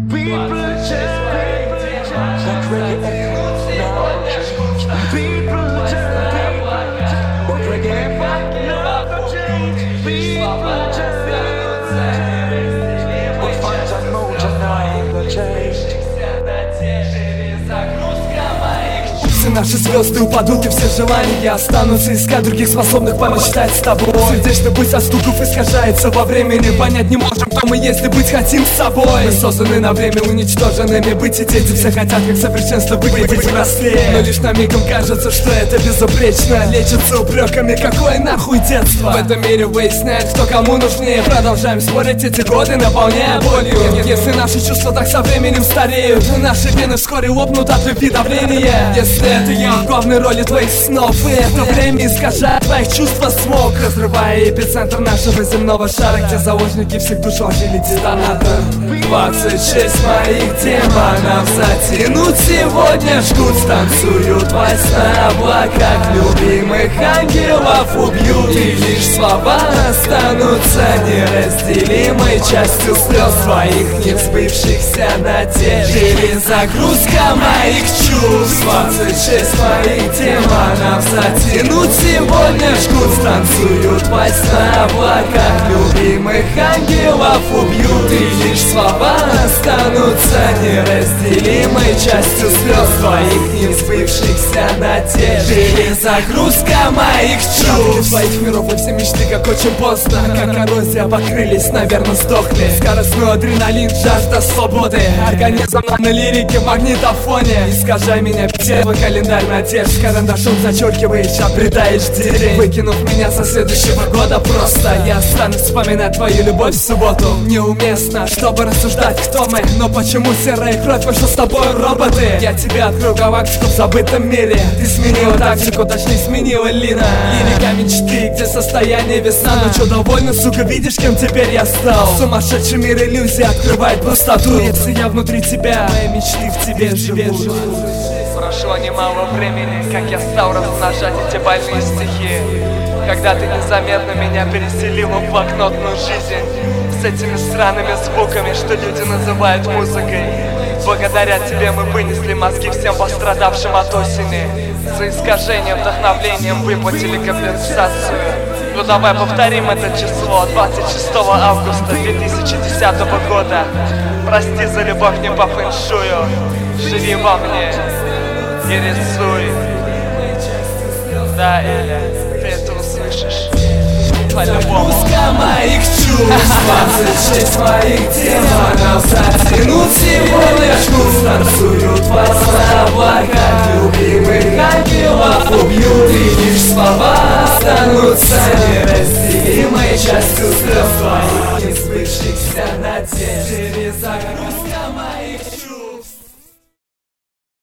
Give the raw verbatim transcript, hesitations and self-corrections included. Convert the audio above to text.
Все наши звезды упадут, и все желания останутся. Искать других, способных помечтать с тобой. Сердечный путь от стуков искажается во времени. Понять не можем, кто мы, если быть хотим с собой. Мы созданы на время уничтоженными. Быть и дети все хотят, как совершенство выглядеть взрослее. Но лишь на миг им кажется, что это безупречно. Лечатся упреками, какое нахуй детство. В этом мире выясняет, кто кому нужнее. Продолжаем спорить, эти годы наполняя болью. Если наши чувства так со временем стареют, наши вены вскоре лопнут от любви давления. Если это я в главной роли твоих снов, и это время искажает твоих чувств смог, разрывая эпицентр нашего земного шара, где заложники всех душ вложили детонатор. Двадцать шесть моих демонов затянуть сегодня жгут, станцуют во сна облака, любимых ангелов убьют, и лишь слова останутся неразделимой частью слез твоих несбывшихся надежд. Перезагрузка моих чувств. Двадцать шесть моих демонов затянуть сегодня жгут, станцуют во сна облака, любимых ангелов убьют, и лишь слова останутся неразделимой частью слез твоих несбывшихся надежд. Перезагрузка моих чувств. Твоих миров и все мечты, как очень поздно, как коррозия покрылись, наверное сдохли. Скоростной адреналин, жажда свободы, организм на лирике в магнитофоне. Искажай меня, печаль, календарь надежд, карандашом зачеркиваешь, обретаешь деревень. Выкинув меня со следующего года просто, я останусь вспоминать твою любовь в субботу. Неуместно, чтобы рассуждать, кто мы, но почему серая кровь, мы что с тобой роботы? Я тебе открою галактику в забытом мире. Ты сменила тактику, точнее сменила Лина. Лирика мечты, где состояние весна. Ну чё, довольно, сука, видишь, кем теперь я стал? Сумасшедший мир иллюзий открывает пустоту. Если я внутри тебя, мои мечты в тебе живут. Прошло немало времени, как я стал размножать эти больные стихи. Когда ты незаметно меня переселила в блокнотную жизнь, с этими странными звуками, что люди называют музыкой. Благодаря тебе мы вынесли мозги всем пострадавшим от осени. За искажением вдохновлением выплатили компенсацию. Ну давай повторим это число. Двадцать шестого августа две тысячи десятого года. Прости за любовь не по фэншую. Живи во мне и рисуй. Да, Эля, ты это услышишь. Загрузка моих чувств. Двадцать шесть моих демонов затянуть сегодня жгут, станцуют во сна облака, любимых ангелов убьют, и лишь слова останутся неразделимой частью слез твоих несбывшихся надежд. Перезагрузка моих